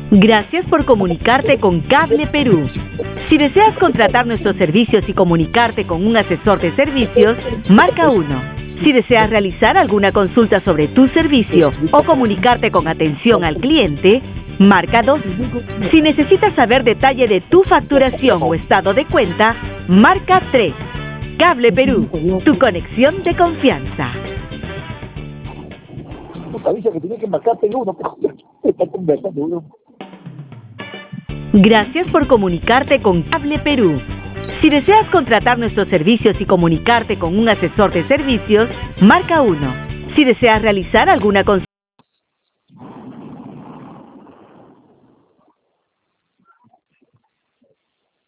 Gracias por comunicarte con Cable Perú. Si deseas contratar nuestros servicios y comunicarte con un asesor de servicios, marca 1. Si deseas realizar alguna consulta sobre tu servicio o comunicarte con atención al cliente, marca 2. Si necesitas saber detalle de tu facturación o estado de cuenta, marca 3. Cable Perú, tu conexión de confianza. Avisa que tiene que marcar Perú, no está conversando uno. Gracias por comunicarte con Cable Perú. Si deseas contratar nuestros servicios y comunicarte con un asesor de servicios, marca 1. Si deseas realizar alguna consulta